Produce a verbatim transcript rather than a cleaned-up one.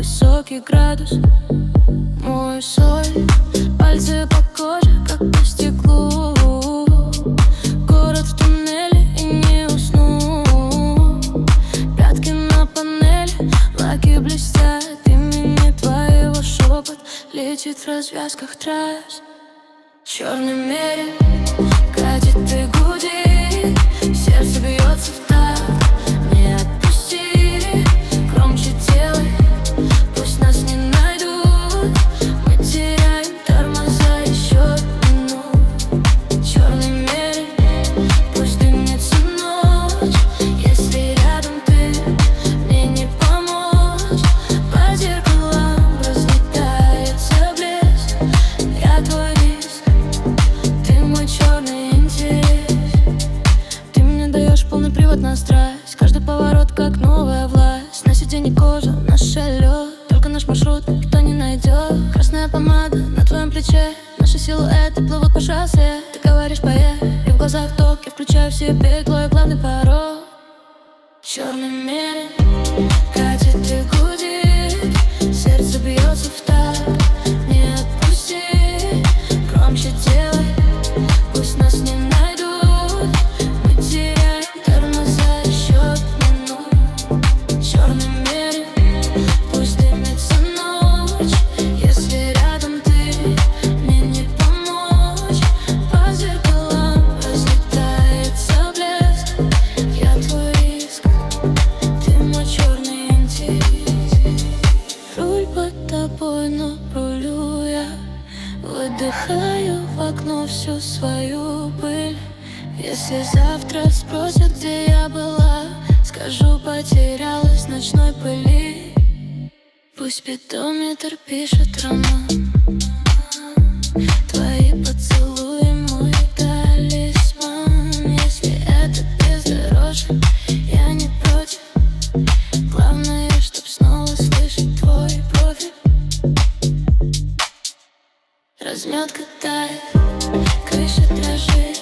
высокий градус. Мой соль, пальцы по коже, как по стеклу. Город в туннеле и не усну. Пятки на панели, лаки блестят. Имени твоего шепот летит в развязках трасс. Черный мерин катит и гудит, сердце бьется в такт. Не отпусти, громче делай, пусть нас не найдут. Мы теряем тормоза еще минут. Черный мерин, пусть дымится ночь. Если рядом ты, мне не помочь. По зеркалам разлетается блеск. Я твой риск, ты мой черный интерес. Ты мне даешь полный привод на страсть. Каждый поворот как новая власть. На сиденье кожа, наша лед. Только наш маршрут никто не найдет. Красная помада на твоем плече. Наши силуэты плывут по шоссе. Ты говоришь поехали, и в глазах ток. Я включаю в себе твой главный порог. Черный мерин катит и гудит, сердце бьется в такт. Не отпусти, громче делай, пусть нас не найдут. Мы теряем тормоза еще минут. Черный мерин, пусть дымится ночь. Если рядом ты, мне не помочь. По зеркалам разлетается блеск. Я твой риск, ты мой черный интерес. Руль под тобой, но рулю я. Выдыхаю в окно всю свою пыль. Если завтра спросят, где я была, скажу, потерялась в ночной пыли. Пусть спидометр пишет роман. Твои поцелуи мой талисман. Если это бездорожье, я не против. Главное, чтоб снова слышать твой профиль. Разметка тает, крыша дрожит.